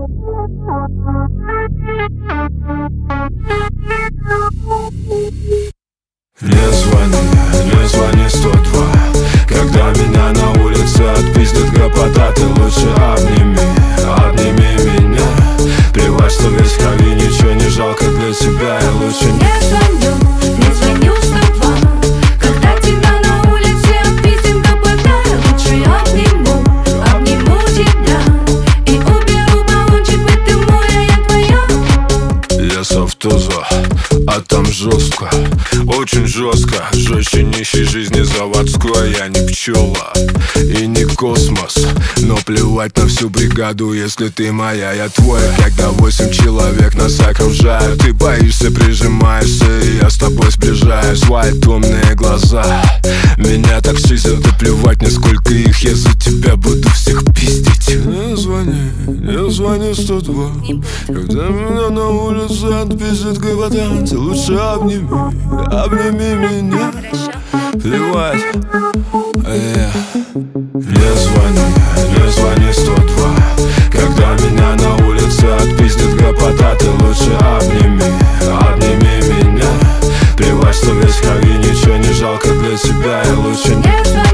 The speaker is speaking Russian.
Не звони 102, когда меня на улице отпиздит гопота. Ты лучше обними меня. Плевать, что весь в крови, ничего не жалко для тебя. И лучше не звоню 102, когда тебя на улице отпиздит гопота. Лучше обниму тебя и уберу баллончик в этом море, я твоя. Я совтуза, а там жестко, очень жестко. Жестче нищей жизни заводской. Я не пчела и не космос, но плевать на всю бригаду, если ты моя, я твоя. Когда 8 человек нас окружают, ты боишься, прижимаешься, и я с тобой сближаюсь. White умные глаза меня так чистят, и плевать, насколько их, я за тебя буду всех пиздить. Не звони 102, когда меня на улице отпиздит гопота. Ты лучше обними меня. Плевать. Не звони 102, когда меня на улице отпиздит гопота. Ты лучше обними меня. Плевать, что весь в крови, ничего не жалко для тебя. И лучше не звони.